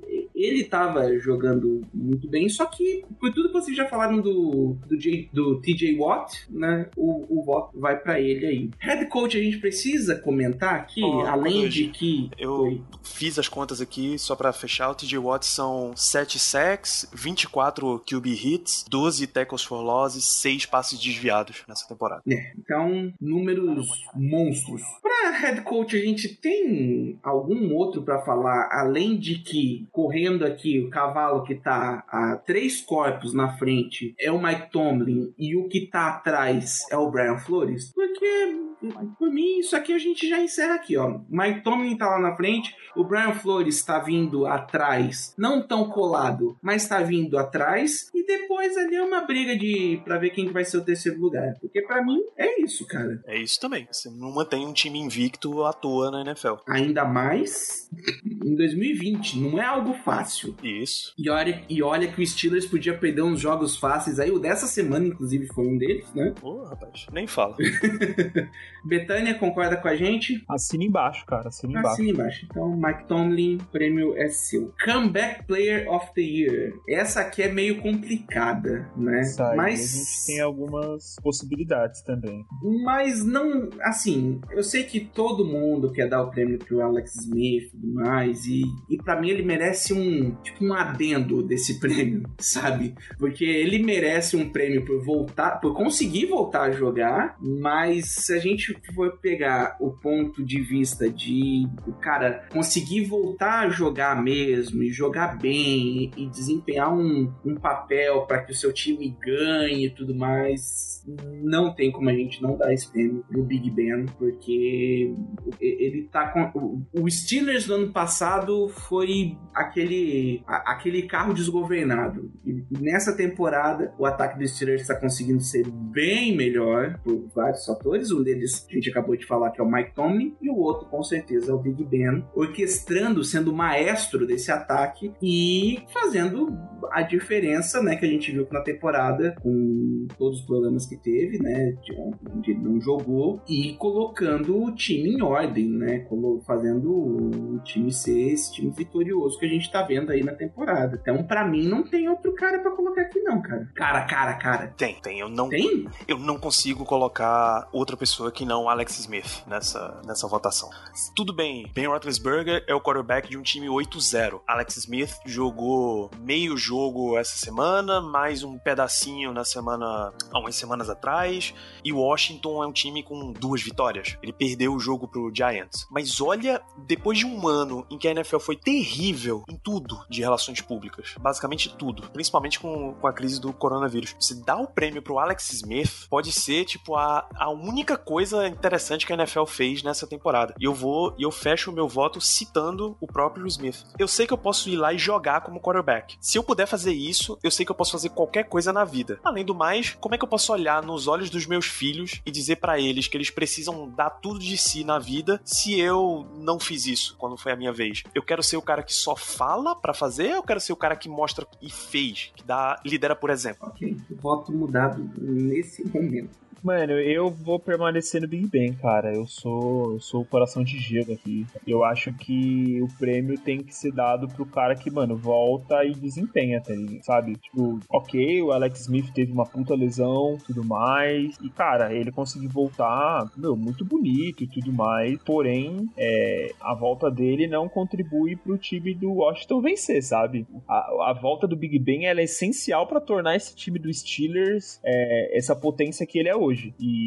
ele tava jogando muito bem, só que por tudo que vocês já falaram do, do, J, do T J Watt, né, o, o voto vai pra ele aí. Head coach a gente precisa comentar aqui, oh, além de que... Eu Foi. fiz as contas aqui, só pra fechar, o T J Watt são sete sacks, vinte e quatro Q B hits, doze tackles for loss e seis passes desviados nessa temporada. É, então, números monstros. Pra head coach, a gente tem algum outro pra falar, além de que, correndo aqui, o cavalo que tá a três corpos na frente é o Mike Tomlin e o que tá atrás é o Brian Flores? Porque, por mim, isso aqui a gente já encerra aqui, ó. Mike Tomlin tá lá na frente, o Brian Flores tá vindo atrás, não tão colado, mas tá vindo atrás, e depois ali é uma briga de pra ver quem vai ser o terceiro lugar. Porque pra mim, é isso, cara. É isso também. Você não mantém um time invicto à toa na N F L. Ainda mais em dois mil e vinte, não é algo fácil. Isso. E olha, e olha que o Steelers podia perder uns jogos fáceis aí, o dessa semana, inclusive, foi um deles, né? Ô, oh, rapaz, nem fala. Betânia, concorda com a gente? Assina embaixo, cara, assina embaixo. Assina embaixo. Então, Mike Tomlin, prêmio é seu. Comeback Player of the Year. Essa aqui é meio complicada, né? Sai, mas a gente tem algumas possibilidades também. Mas não, assim, eu sei que todo mundo quer dar o prêmio pro Alex Smith e tudo mais, e, e pra mim ele merece um, tipo, um adendo desse prêmio, sabe? Porque ele merece um prêmio por voltar, por conseguir voltar a jogar, mas se a gente for pegar o ponto de vista de o cara conseguir voltar a jogar mesmo, e jogar bem, e desempenhar um, um papel para que o seu time ganhe e tudo mais, não tem como a gente não dar esse prêmio pro Big Ben, porque ele tá com... O Steelers no ano passado foi aquele, aquele carro desgovernado. E nessa temporada, o ataque do Steelers está conseguindo ser bem melhor por vários fatores. Um deles, a gente acabou de falar, que é o Mike Tomlin, e o outro, com certeza, é o Big Ben, orquestrando, sendo o maestro desse ataque e fazendo a diferença, né, que a gente viu na temporada, com todos os problemas que teve, né, onde ele não jogou, e colocando o time em ordem, né, fazendo o time ser esse time vitorioso que a gente tá vendo aí na temporada. Então, pra mim, não tem outro cara pra colocar aqui não, cara. Cara, cara, cara. Tem, tem. Eu não, tem? Eu não consigo colocar outra pessoa que não Alex Smith nessa, nessa votação. Tudo bem, Ben Roethlisberger é o quarterback de um time oito zero. Alex Smith jogou meio jogo essa semana, mais um pedacinho na semana, há umas semanas atrás, e o Washington é um time com duas vitórias. Ele perdeu o jogo pro Giants. Mas olha, depois de um ano em que a N F L foi terrível em tudo de relações públicas, basicamente tudo, principalmente com, com a crise do coronavírus, você dá o prêmio pro Alex Smith, pode ser, tipo, a, a única coisa interessante que a N F L fez nessa temporada. E eu vou, e eu fecho o meu voto citando o próprio Smith. Eu sei que eu posso ir lá e jogar como quarterback. Se eu puder fazer isso, eu sei que eu posso fazer qualquer coisa na vida. Além do mais, como é que eu posso olhar nos olhos dos meus filhos e dizer pra eles que eles precisam dar tudo de si na vida se eu não fiz isso quando foi a minha vez? Eu quero ser o cara que só fala pra fazer, ou eu quero ser o cara que mostra e fez, que dá, lidera por exemplo? Ok, voto mudado nesse momento. Mano, eu vou permanecer no Big Ben, cara. Eu sou, eu sou o coração de gelo aqui. Eu acho que o prêmio tem que ser dado pro cara que, mano, volta e desempenha, tá ligado? Sabe? Tipo, ok, o Alex Smith teve uma puta lesão, tudo mais. E, cara, ele conseguiu voltar, meu, muito bonito e tudo mais. Porém, é, a volta dele não contribui pro time do Washington vencer, sabe? A, a volta do Big Ben, ela é essencial pra tornar esse time do Steelers é, essa potência que ele é hoje.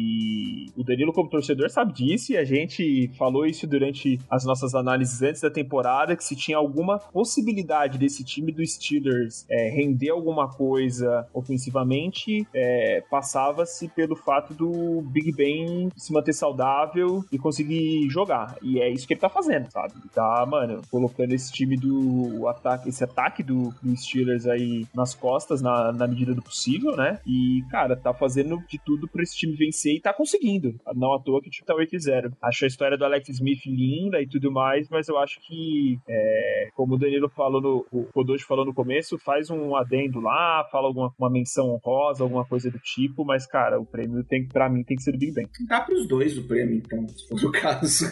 E o Danilo, como torcedor, sabe disso, e a gente falou isso durante as nossas análises antes da temporada, que se tinha alguma possibilidade desse time do Steelers é, render alguma coisa ofensivamente, é, passava-se pelo fato do Big Ben se manter saudável e conseguir jogar. E é isso que ele tá fazendo, sabe? Ele tá, mano, colocando esse time do ataque, esse ataque do, do Steelers aí nas costas, na, na medida do possível, né? E, cara, tá fazendo de tudo pra esse time vencer e tá conseguindo. merecido. Não à toa que tipo, tá oito a zero. Acho a história do Alex Smith linda e tudo mais, mas eu acho que, é, como o Danilo falou, no, o Kodoji falou no começo, faz um adendo lá, fala alguma uma menção honrosa, alguma coisa do tipo, mas, cara, o prêmio tem, pra mim tem que ser do Big Ben. Dá pros dois o prêmio, então, se for o caso.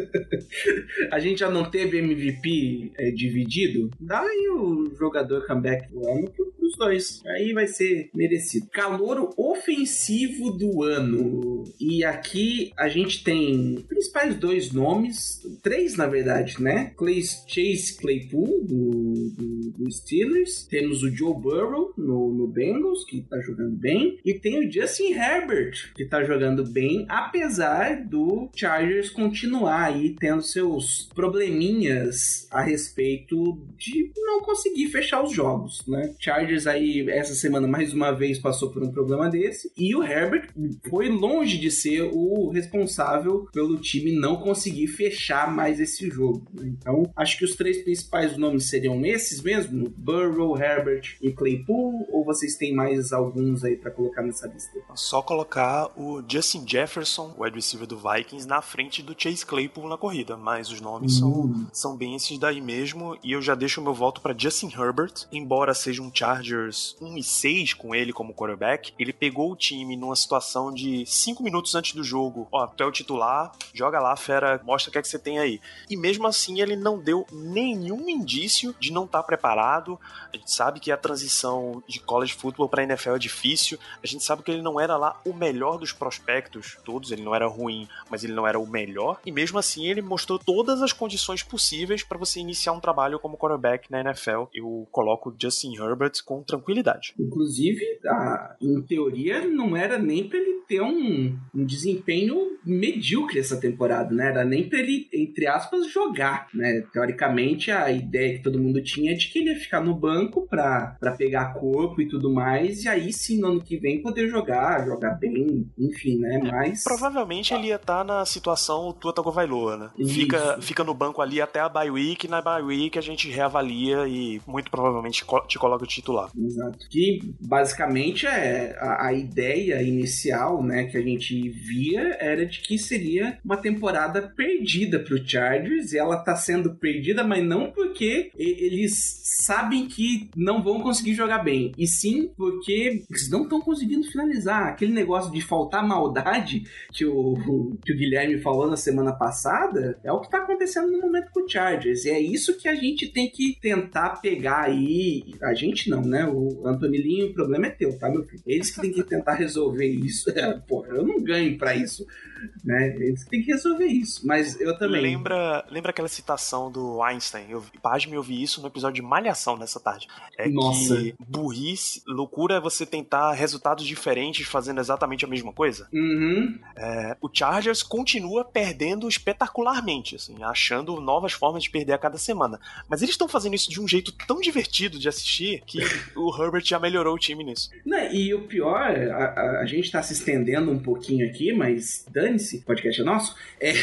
A gente já não teve M V P é, dividido? Dá aí o jogador comeback do ano pros dois. Aí vai ser merecido. Calouro ofensivo do ano. E aqui a gente tem principais dois nomes, três na verdade, né? Clay, Chase Claypool do, do, do Steelers. Temos o Joe Burrow no, no Bengals, que tá jogando bem. E tem o Justin Herbert, que tá jogando bem, apesar do Chargers continuar aí tendo seus probleminhas a respeito de não conseguir fechar os jogos, né? Chargers aí essa semana mais uma vez passou por um problema desse, e o Herbert foi longe de ser o responsável pelo time não conseguir fechar mais esse jogo. Então, acho que os três principais nomes seriam esses mesmo, Burrow, Herbert e Claypool, ou vocês têm mais alguns aí pra colocar nessa lista? Só colocar o Justin Jefferson, o wide receiver do Vikings, na frente do Chase Claypool na corrida, mas os nomes Uhum. são, são bem esses daí mesmo, e eu já deixo o meu voto para Justin Herbert, embora seja um Chargers um e seis com ele como quarterback, ele pegou o time numa situação de cinco minutos antes do jogo, ó, tu é o titular, joga lá, fera, mostra o que é que você tem aí. E mesmo assim ele não deu nenhum indício de não estar preparado. A gente sabe que a transição de college football para N F L é difícil, a gente sabe que ele não era lá o melhor dos prospectos, todos, ele não era ruim, mas ele não era o melhor, e mesmo assim ele mostrou todas as condições possíveis para você iniciar um trabalho como quarterback na N F L. Eu coloco Justin Herbert com tranquilidade. Inclusive, a, em teoria, não era nem pra ele ter um, um desempenho medíocre essa temporada, né? Era nem pra ele, entre aspas, jogar, né? Teoricamente, a ideia que todo mundo tinha é de que ele ia ficar no banco pra, pra pegar corpo e tudo mais, e aí sim, no ano que vem, poder jogar, jogar bem, enfim, né? Mas... Provavelmente ele ia estar na situação Tua Tagovailoa, né? Fica, fica no banco ali até a bye week, e na bye week a gente reavalia e muito provavelmente te coloca o titular. Exato. Que basicamente é a, a ideia inicial, né, que a gente via era de que seria uma temporada perdida pro Chargers, e ela tá sendo perdida, mas não porque eles sabem que não vão conseguir jogar bem, e sim porque eles não estão conseguindo finalizar. Aquele negócio de faltar maldade que o, que o Guilherme falou na semana passada é o que tá acontecendo no momento com o Chargers, e é isso que a gente tem que tentar pegar aí. A gente não, né? O Antonilinho, o problema é teu, tá, meu filho? Eles que tem que tentar resolver isso. É, porra, eu não ganho pra isso, né? Eles têm que resolver isso, mas eu também. Lembra, lembra aquela citação do Einstein? Eu, pasme, eu vi isso no episódio de Malhação nessa tarde. É Nossa. Que burrice, loucura é você tentar resultados diferentes fazendo exatamente a mesma coisa. Uhum. É, o Chargers continua perdendo espetacularmente, assim, achando novas formas de perder a cada semana. Mas eles estão fazendo isso de um jeito tão divertido de assistir que o Herbert já melhorou o time nisso. Não, e o pior, a, a, a gente tá se estendendo um pouquinho aqui, mas dane-se, o podcast é nosso. É,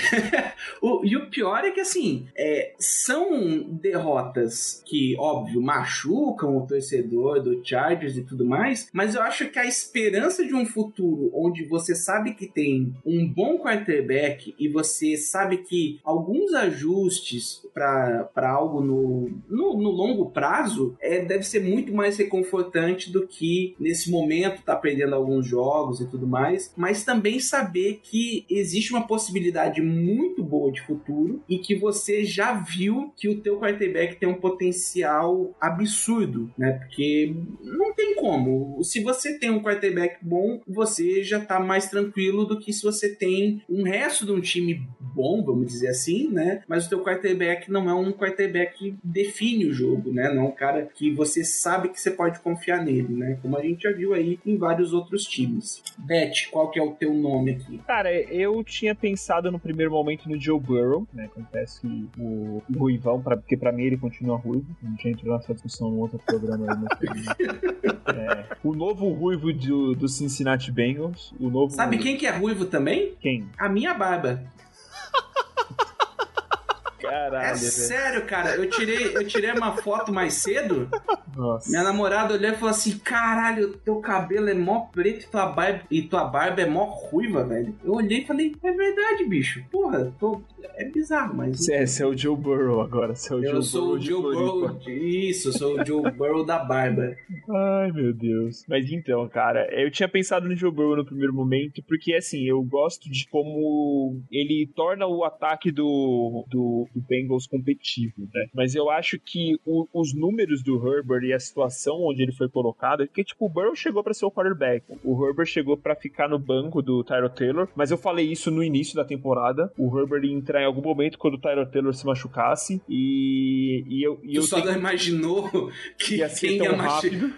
o, e o pior é que, assim, é, são derrotas que, óbvio, machucam o torcedor do Chargers e tudo mais, mas eu acho que a esperança de um futuro onde você sabe que tem um bom quarterback e você sabe que alguns ajustes para algo no, no, no longo prazo é, deve ser muito mais reconfortante do que nesse momento tá perdendo alguns jogos e tudo mais, mas também saber que existe uma possibilidade muito boa de futuro e que você já viu que o teu quarterback tem um potencial absurdo, né? Porque não tem como. Se você tem um quarterback bom, você já tá mais tranquilo do que se você tem um resto de um time bom, vamos dizer assim, né? Mas o teu quarterback não é um quarterback que define o jogo, né? Não é um cara que você sabe que você pode confiar nele, né? Como a gente já viu aí em vários outros times. Beth, qual que é o teu nome aqui? Cara, eu tinha pensado no primeiro momento no Joe Burrow, né? Acontece que o, o Ruivão, pra, porque pra mim ele continua ruivo. A gente entrou nessa discussão num outro programa aí. Mas, é, o novo ruivo do, do Cincinnati Bengals. O novo... Sabe quem que é ruivo também? Quem? A minha barba. Caralho, é velho. sério, cara. Eu tirei, eu tirei uma foto mais cedo. Nossa. Minha namorada olhou e falou assim: caralho, teu cabelo é mó preto e tua barba, e tua barba é mó ruiva, velho. Eu olhei e falei: é verdade, bicho. Porra, tô... é bizarro, mas. Você é, você é o Joe Burrow agora. Você é o eu Joe sou Burrow o de Joe Burrow. de- Isso, eu sou o Joe Burrow da barba. Ai, meu Deus. Mas então, cara, eu tinha pensado no Joe Burrow no primeiro momento, porque assim, eu gosto de como ele torna o ataque do, do, do Bengals competitivo, né? Mas eu acho que o, os números do Herbert e a situação onde ele foi colocado, é porque, tipo, o Burrow chegou pra ser o quarterback, o Herbert chegou pra ficar no banco do Tyrod Taylor, mas eu falei isso no início da temporada, o Herbert ia entrar em algum momento quando o Tyrod Taylor se machucasse, e, e eu... E tu eu só tenho... não imaginou que ia ser quem tão ia machi... rápido.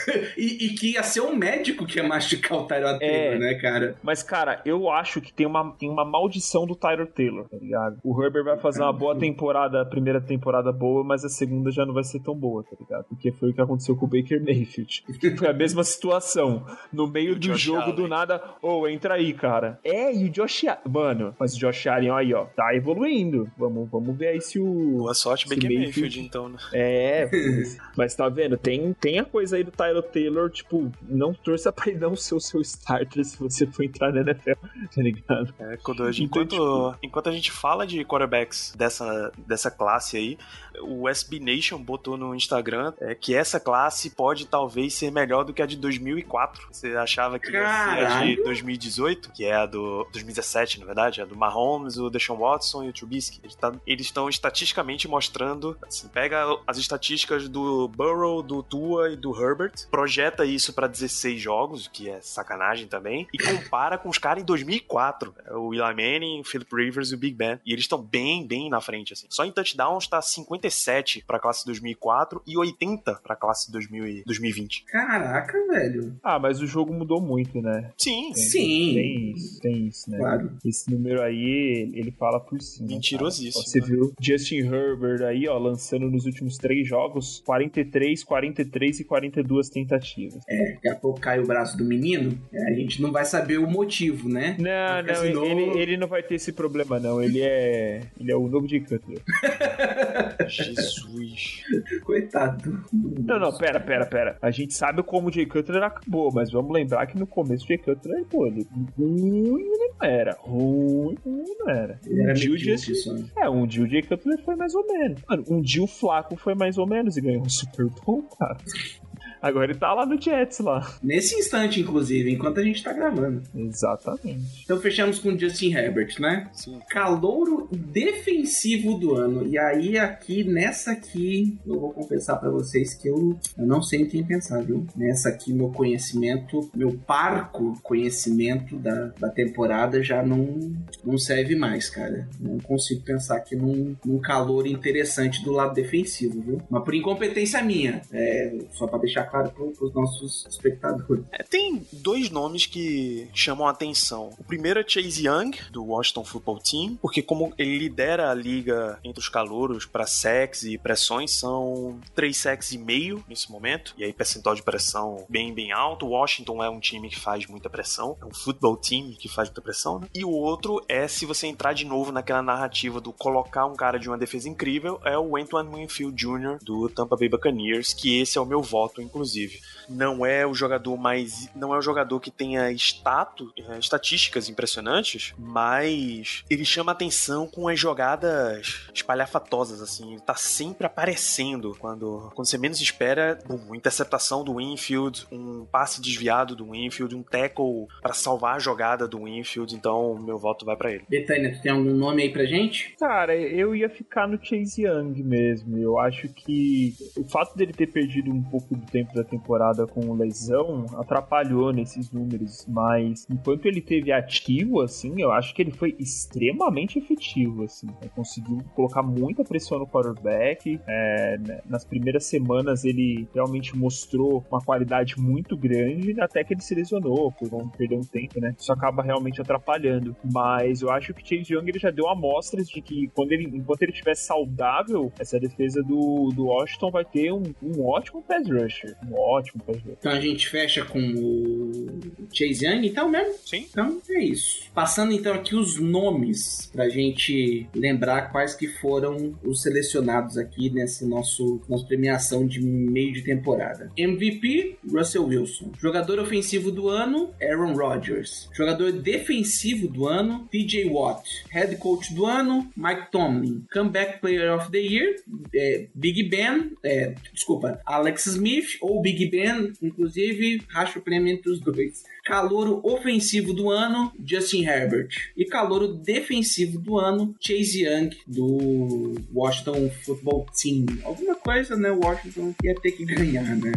e, e que ia ser um médico que ia machucar o Tyrod Taylor, É. né, cara? Mas, cara, eu acho que tem uma, tem uma maldição do Tyrod Taylor, tá ligado? O Herbert vai fazer uma boa temporada, a primeira temporada boa, mas a segunda já não vai ser tão boa, tá ligado? Porque foi o que aconteceu com o Baker Mayfield. Foi a mesma situação. No meio do Josh jogo, Allen. do nada, ô, oh, entra aí, cara. É, e o Josh Allen... Mano, mas o Josh Allen, ó, aí, ó, tá evoluindo. Vamos, vamos ver aí se o... Boa sorte, se Baker Mayfield... Mayfield, então, né? É, mas, mas tá vendo? Tem, tem a coisa aí do Tyrod Taylor, tipo, não torça pra ele não ser o seu starter se você for entrar na N F L, tá ligado? É, Kodoji, Então, enquanto, tipo- enquanto a gente fala de quarterbacks dessa, dessa classe aí, o S B Nation botou no Instagram é, que essa classe pode talvez ser melhor do que a de dois mil e quatro. Você achava que ia ser a de Caralho. dois mil e dezoito, que é a do dois mil e dezessete, na verdade, a do Mahomes, o Deshaun Watson e o Trubisky. Eles tá- Eles estão estatisticamente mostrando, assim, pega as estatísticas do Burrow, do Tua e do Herbert, projeta isso pra dezesseis jogos, que é sacanagem também, e compara com os caras em dois mil e quatro. O Eli Manning, o Philip Rivers e o Big Ben. E eles estão bem, bem na frente, assim. Só em touchdowns tá cinquenta e sete pra classe dois mil e quatro e oitenta pra classe dois mil e dois mil e vinte. Caraca, velho. Ah, mas o jogo mudou muito, né? Sim, Tem, Sim. Tem isso, tem isso, né? Claro. Esse número aí, ele fala por cima. Mentirosíssimo, Cara. Você né? viu Justin Herbert aí, ó, lançando nos últimos três jogos quarenta e três, quarenta e três e quarenta e duas tentativas. É, daqui a pouco cai o braço do menino, é, a gente não vai saber o motivo, né? Não, Porque não, senão- ele, ele não vai ter esse problema, não. Ele é. Ele é o novo Jay Cutler. Jesus. Coitado. Não, não, pera, pera, pera. A gente sabe como o Jay Cutler acabou, mas vamos lembrar que no começo o Jay Cutler, pô, ele ruim ele não era. Ruim ele não era. Ele era Um dia o medíocre, Justin- só. É, um dia o Jay Cutler foi mais ou menos. Mano, um dia o Flaco foi mais ou menos e ganhou um Super Bowl, cara. Agora ele tá lá no Jets, lá. Nesse instante, inclusive, enquanto a gente tá gravando. Exatamente. Então fechamos com o Justin Herbert, né? Sim. Calouro defensivo do ano. E aí, aqui, nessa aqui, eu vou confessar pra vocês que eu, eu não sei em quem pensar, viu? Nessa aqui, meu conhecimento, meu parco conhecimento da, da temporada já não, não serve mais, cara. Não consigo pensar aqui num, num calor interessante do lado defensivo, viu? Mas por incompetência minha. É, só pra deixar claro pro, pros nossos espectadores. É, tem dois nomes que chamam a atenção. O primeiro é Chase Young, do Washington Football Team, porque como ele lidera a liga entre os calouros para sacks e pressões, são três sacks e meio nesse momento, e aí percentual de pressão bem, bem alto. O Washington é um time que faz muita pressão, é um football team que faz muita pressão, né? E o outro é, se você entrar de novo naquela narrativa do colocar um cara de uma defesa incrível, é o Antoine Winfield Júnior do Tampa Bay Buccaneers, que esse é o meu voto, inclusive. Não é o jogador mais... Não é o jogador que tenha status, é, estatísticas impressionantes, mas ele chama atenção com as jogadas espalhafatosas, assim. Ele tá sempre aparecendo quando, quando você menos espera. Bum, interceptação do Winfield, um passe desviado do Winfield, um tackle pra salvar a jogada do Winfield. Então, meu voto vai pra ele. Betânia, tu tem algum nome aí pra gente? Cara, eu ia ficar no Chase Young mesmo. Eu acho que o fato dele ter perdido um pouco do tempo da temporada com lesão atrapalhou nesses números, mas enquanto ele teve ativo, assim, eu acho que ele foi extremamente efetivo, assim. Ele conseguiu colocar muita pressão no quarterback. É, né, nas primeiras semanas ele realmente mostrou uma qualidade muito grande, até que ele se lesionou, foi vamos perder um tempo, né? Isso acaba realmente atrapalhando. Mas eu acho que o Chase Young ele já deu amostras de que quando ele, enquanto ele estiver saudável, essa defesa do, do Washington vai ter um, um ótimo pass rusher. um ótimo pass rush. Então a gente fecha com o Chase Young, então mesmo? Sim. Então é isso. Passando então aqui os nomes pra gente lembrar quais que foram os selecionados aqui nessa nosso, nossa premiação de meio de temporada. M V P, Russell Wilson. Jogador ofensivo do ano, Aaron Rodgers. Jogador defensivo do ano, T J Watt. Head Coach do ano, Mike Tomlin. Comeback Player of the Year, é, Big Ben, é, desculpa, Alex Smith ou Big Ben, inclusive, racha o prêmio entre os dois. Calouro ofensivo do ano, Justin Herbert. E calouro defensivo do ano, Chase Young, do Washington Football Team. Alguma coisa, né? O Washington ia ter que ganhar, né?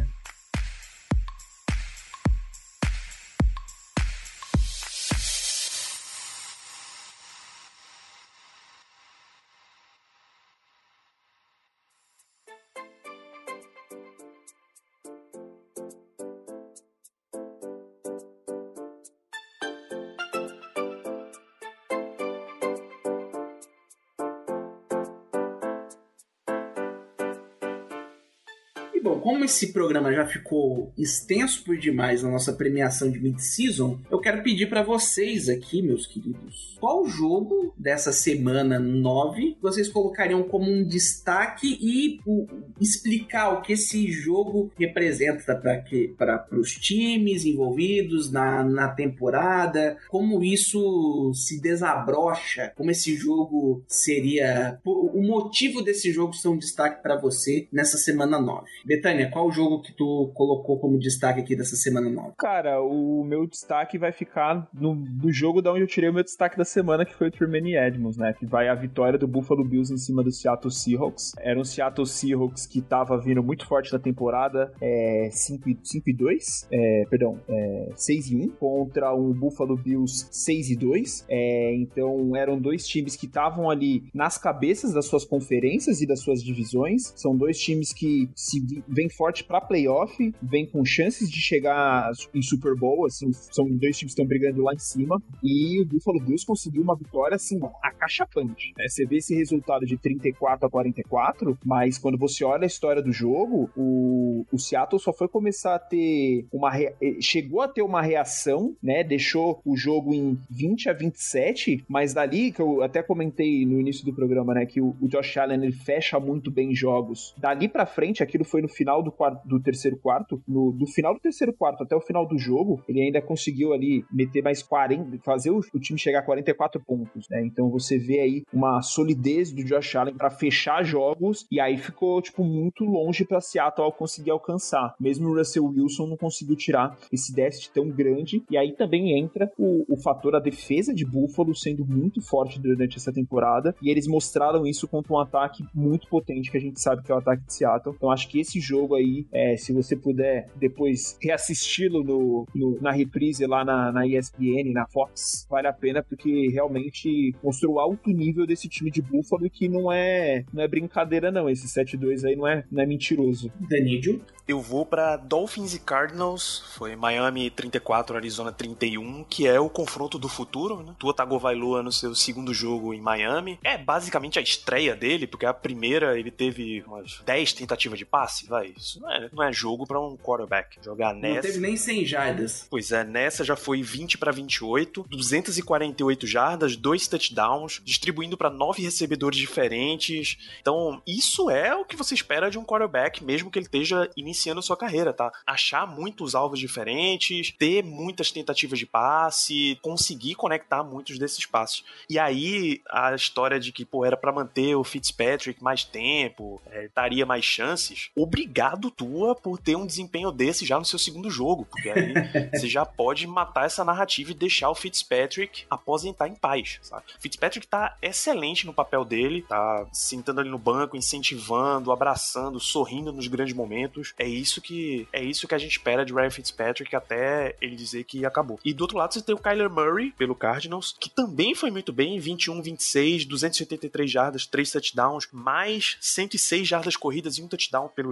Bom, como esse programa já ficou extenso por demais na nossa premiação de mid-season, eu quero pedir para vocês aqui, meus queridos, qual jogo dessa semana nove vocês colocariam como um destaque e o, explicar o que esse jogo representa para os times envolvidos na, na temporada, como isso se desabrocha, como esse jogo seria... O motivo desse jogo ser um destaque para você nessa semana nove. Betânia, qual o jogo que tu colocou como destaque aqui dessa semana nova? Cara, o meu destaque vai ficar no, no jogo da onde eu tirei o meu destaque da semana, que foi o Tremaine Edmonds, né? Que vai a vitória do Buffalo Bills em cima do Seattle Seahawks. Era um Seattle Seahawks que tava vindo muito forte na temporada, é, cinco e dois, é, perdão, é, seis e um, contra um Buffalo Bills seis e dois. É, então eram dois times que estavam ali nas cabeças das suas conferências e das suas divisões. São dois times que se vem forte pra playoff, vem com chances de chegar em Super Bowl, assim, são dois times que estão brigando lá em cima, e o Buffalo Bills conseguiu uma vitória, assim, acachapante, né? Você vê esse resultado de trinta e quatro a quarenta e quatro, mas quando você olha a história do jogo, o, o Seattle só foi começar a ter uma... Rea... chegou a ter uma reação, né? Deixou o jogo em vinte a vinte e sete, mas dali, que eu até comentei no início do programa, né, que o, o Josh Allen, ele fecha muito bem jogos. Dali pra frente, aquilo foi no final do, quarto, do terceiro quarto, no, do final do terceiro quarto até o final do jogo, ele ainda conseguiu ali meter mais quarenta, fazer o, o time chegar a quarenta e quatro pontos, né? Então você vê aí uma solidez do Josh Allen para fechar jogos, e aí ficou, tipo, muito longe para Seattle conseguir alcançar. Mesmo o Russell Wilson não conseguiu tirar esse déficit tão grande, e aí também entra o, o fator da defesa de Buffalo sendo muito forte durante essa temporada, e eles mostraram isso contra um ataque muito potente, que a gente sabe que é o ataque de Seattle. Então acho que esse jogo aí, é, se você puder depois reassisti-lo no, no, na reprise lá na, na E S P N, na Fox, vale a pena, porque realmente mostrou o alto nível desse time de Buffalo, que não é, não é brincadeira não, esse sete a dois aí não é, não é mentiroso. Danídio? Eu vou para Dolphins e Cardinals, foi Miami trinta e quatro, Arizona trinta e um, que é o confronto do futuro, né? Tua Tagovailoa no seu segundo jogo em Miami. É basicamente a estreia dele, porque a primeira ele teve umas dez tentativas de passe, vai. Isso não é, não é jogo para um quarterback. Jogar nessa... Não teve nem cem jardas. Pois é, nessa já foi vinte para vinte e oito, duzentas e quarenta e oito jardas, dois touchdowns, distribuindo para nove recebedores diferentes. Então, isso é o que você espera de um quarterback, mesmo que ele esteja iniciando sua carreira, tá? Achar muitos alvos diferentes, ter muitas tentativas de passe, conseguir conectar muitos desses passes. E aí, a história de que, pô, era pra manter o Fitzpatrick mais tempo, é, daria mais chances. Obrigado, Tua, por ter um desempenho desse já no seu segundo jogo, porque aí você já pode matar essa narrativa e deixar o Fitzpatrick aposentar em paz, sabe? Fitzpatrick tá excelente no papel dele, tá sentando ali no banco, incentivando, abraçando, sorrindo nos grandes momentos. É isso que, é isso que a gente espera de Ryan Fitzpatrick até ele dizer que acabou. E do outro lado você tem o Kyler Murray, pelo Cardinals, que também foi muito bem, vinte e um, vinte e seis, duzentas e oitenta e três jardas, três touchdowns, mais cento e seis jardas corridas e um touchdown pelo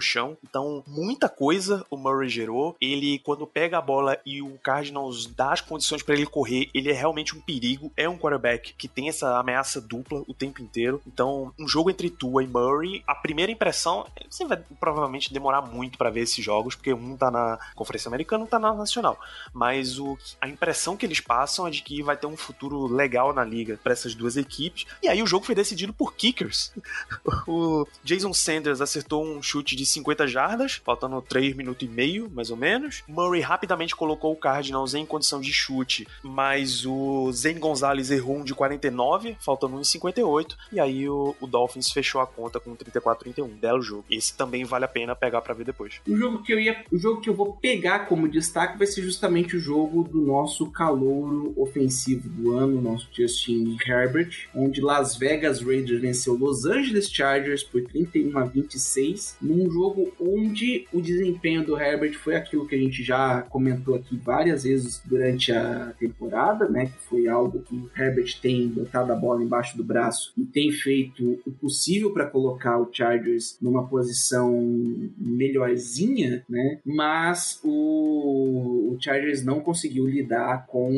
chão. Então, muita coisa o Murray gerou. Ele, quando pega a bola e o Cardinals dá as condições pra ele correr, ele é realmente um perigo. É um quarterback que tem essa ameaça dupla o tempo inteiro. Então, um jogo entre Tua e Murray, a primeira impressão, você vai provavelmente demorar muito pra ver esses jogos, porque um tá na Conferência Americana, um tá na Nacional. Mas o, a impressão que eles passam é de que vai ter um futuro legal na liga pra essas duas equipes. E aí o jogo foi decidido por kickers. O Jason Sanders acertou um chute de cinquenta jardas, faltando três minutos e meio, mais ou menos. Murray rapidamente colocou o Cardinals em condição de chute, mas o Zane Gonzalez errou um de quarenta e nove, faltando um de cinquenta e oito, e aí o, o Dolphins fechou a conta com trinta e quatro a trinta e um. Belo jogo. Esse também vale a pena pegar pra ver depois. O jogo que eu ia, o jogo que eu vou pegar como destaque vai ser justamente o jogo do nosso calouro ofensivo do ano, nosso Justin Herbert, onde Las Vegas Raiders venceu Los Angeles Chargers por trinta e um a vinte e seis, num jogo onde o desempenho do Herbert foi aquilo que a gente já comentou aqui várias vezes durante a temporada, né, que foi algo que o Herbert tem botado a bola embaixo do braço e tem feito o possível para colocar o Chargers numa posição melhorzinha, né, mas o, o Chargers não conseguiu lidar com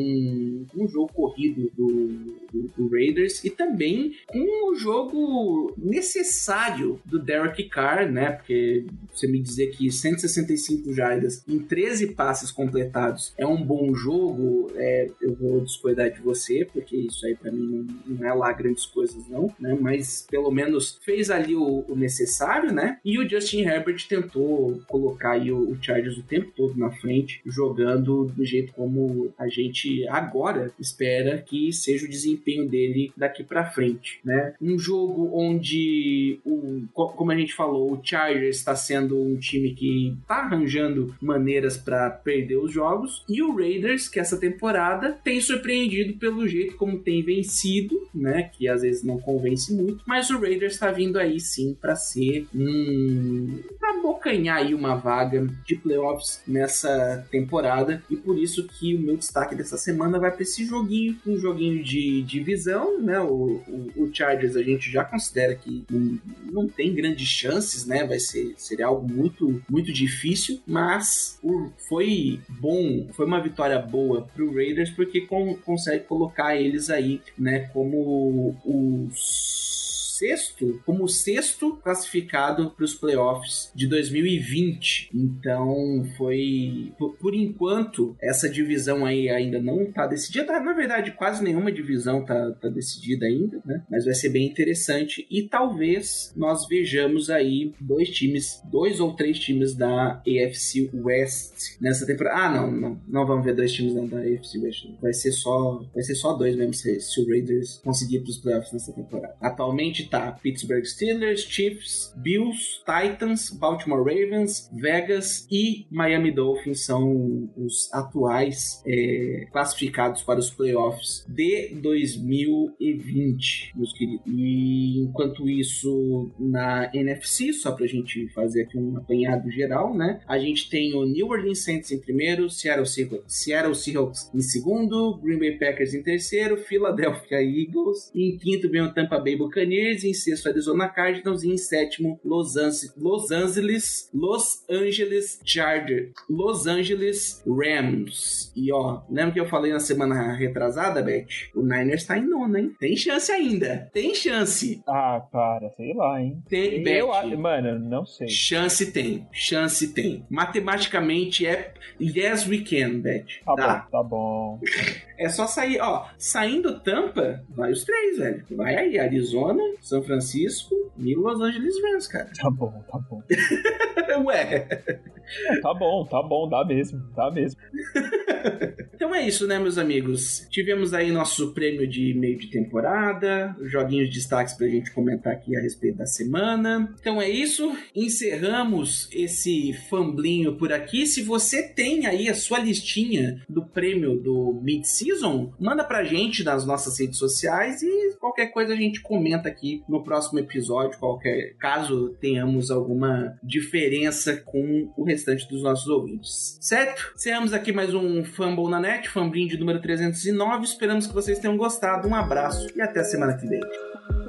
o jogo corrido do, do, do Raiders e também com o jogo necessário do Derek Carr, né, porque você me dizer que cento e sessenta e cinco jardas em treze passes completados é um bom jogo, é, eu vou discordar de você, porque isso aí pra mim não, não é lá grandes coisas não, né, mas pelo menos fez ali o, o necessário, né, e o Justin Herbert tentou colocar aí o, o Chargers o tempo todo na frente, jogando do jeito como a gente agora espera que seja o desempenho dele daqui pra frente, né, um jogo onde o, como a gente falou, o Chargers está sendo um time que tá arranjando maneiras para perder os jogos, e o Raiders, que essa temporada tem surpreendido pelo jeito como tem vencido, né, que às vezes não convence muito, mas o Raiders está vindo aí sim para ser um... pra abocanhar aí uma vaga de playoffs nessa temporada, e por isso que o meu destaque dessa semana vai para esse joguinho, um joguinho de divisão, né, o, o, o Chargers a gente já considera que não, não tem grandes chances, né, vai ser, seria algo muito, muito difícil, mas o, foi bom, foi uma vitória boa pro Raiders, porque com, consegue colocar eles aí, né, como os sexto, como sexto classificado para os playoffs de dois mil e vinte. Então foi, por, por enquanto, essa divisão aí ainda não está decidida. Na verdade, quase nenhuma divisão está tá decidida ainda, né? Mas vai ser bem interessante e talvez nós vejamos aí dois times, dois ou três times da A F C West nessa temporada. Ah, não, não, não vamos ver dois times da A F C West. Vai ser só, vai ser só dois mesmo se, se o Raiders conseguir para os playoffs nessa temporada. Atualmente tá Pittsburgh Steelers, Chiefs, Bills, Titans, Baltimore Ravens, Vegas e Miami Dolphins são os atuais é, classificados para os playoffs de dois mil e vinte, meus queridos. E enquanto isso, na N F C, só pra gente fazer aqui um apanhado geral, né? A gente tem o New Orleans Saints em primeiro, Seattle Seahawks, Seattle Seahawks em segundo, Green Bay Packers em terceiro, Philadelphia Eagles, em quinto vem o Tampa Bay Buccaneers, em sexto Arizona Cardinals e em sétimo Los Angeles Los Angeles Los Angeles Chargers, Los Angeles Rams. E ó, lembra que eu falei na semana retrasada, Beth? O Niners tá em nono, hein? Tem chance ainda. Tem chance. Ah, cara, sei lá, hein? Tem, eu, Beth. Mano, não sei. Chance tem. Chance tem. Matematicamente é yes we can, Beth. Tá, tá. bom, tá bom. É só sair, ó, saindo Tampa, vai os três, velho. Vai aí, Arizona, São Francisco e Los Angeles Rams, cara. Tá bom, tá bom. Ué. Tá bom, tá bom, dá mesmo, dá mesmo. Então é isso, né, meus amigos? Tivemos aí nosso prêmio de meio de temporada, joguinhos de destaques pra gente comentar aqui a respeito da semana. Então é isso, encerramos esse famblinho por aqui. Se você tem aí a sua listinha do prêmio do Mid-Season, manda pra gente nas nossas redes sociais e qualquer coisa a gente comenta aqui no próximo episódio, qualquer caso tenhamos alguma diferença com o restante dos nossos ouvintes. Certo? Encerramos aqui mais um Fumble na Net, Fumbling de número trezentos e nove. Esperamos que vocês tenham gostado. Um abraço e até a semana que vem.